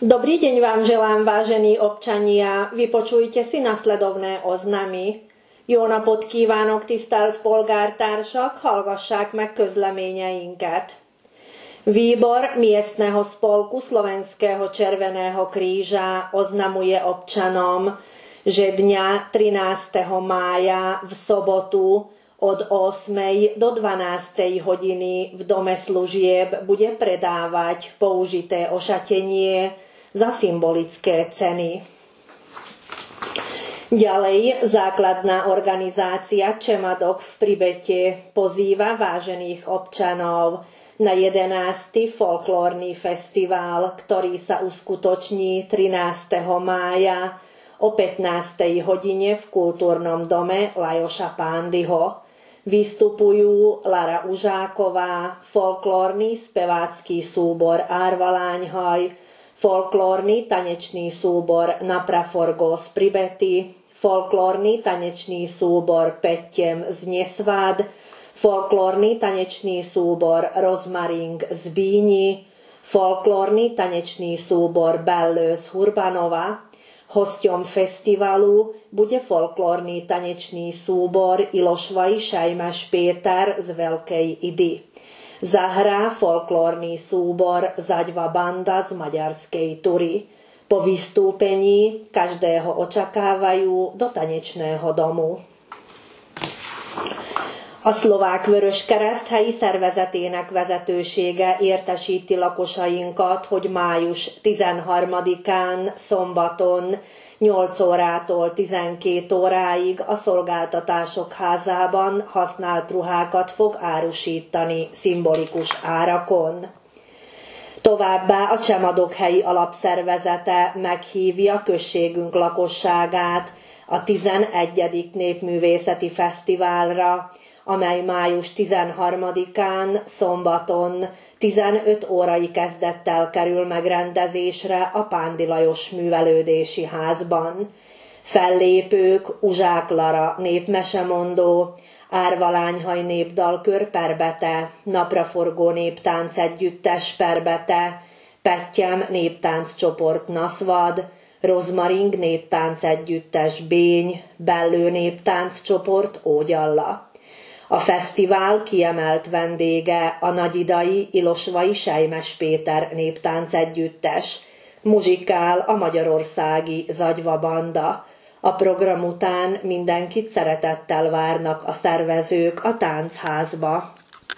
Dobrý deň vám želám, vážení občania. Vypočujte si nasledovné oznamy. Jó napot kívánok, tisztelt polgártársak, hallgassák meg közleményeinket. Výbor miestneho spolku Slovenského Červeného kríža oznamuje občanom, že dňa 13. mája v sobotu od 8. do 12. hodiny v dome služieb bude predávať použité ošatenie za symbolické ceny. Ďalej, základná organizácia Čemadok v Pribete pozýva vážených občanov na 11. folklórny festival, ktorý sa uskutoční 13. mája o 15. hodine v kultúrnom dome Lajoša Pándyho. Vystupujú Lara Užáková, folklórny spevácky súbor Árvaláňhaj, folklórny tanečný súbor Napraforgo z Pribety, folklórny tanečný súbor Pettem z Nesvád, folklórny tanečný súbor Rozmaring z Bíni, folklórny tanečný súbor Bellő z Hurbanova. Hosťom festivalu bude folklórny tanečný súbor Ilošvaj Šajmaš Péter z Veľkej Idy. Zahrá folklórny súbor Zaďva Banda z maďarskej Tury. Po vystúpení každého očakávajú do tanečného domu. A Szlovák Vöröskereszt helyi szervezetének vezetősége értesíti lakosainkat, hogy május 13-án szombaton 8 órától 12 óráig a Szolgáltatások Házában használt ruhákat fog árusítani szimbolikus árakon. Továbbá a Csemadok helyi alapszervezete meghívja községünk lakosságát a 11. Népművészeti Fesztiválra, amely május 13-án szombaton 15 órai kezdettel kerül megrendezésre a Pándy Lajos Művelődési Házban. Fellépők Uzsák Lara népmesemondó, Árvalányhaj népdalkör Perbete, Napraforgó néptánc együttes Perbete, Pettem néptánccsoport Naszvad, Rozmaring néptánc együttes Bény, Bellő néptánccsoport Ógyalla. A fesztivál kiemelt vendége a nagyidai Ilosvai Sejmes Péter néptánc együttes, muzsikál a magyarországi Zagyva Banda. A program után mindenkit szeretettel várnak a szervezők a táncházba.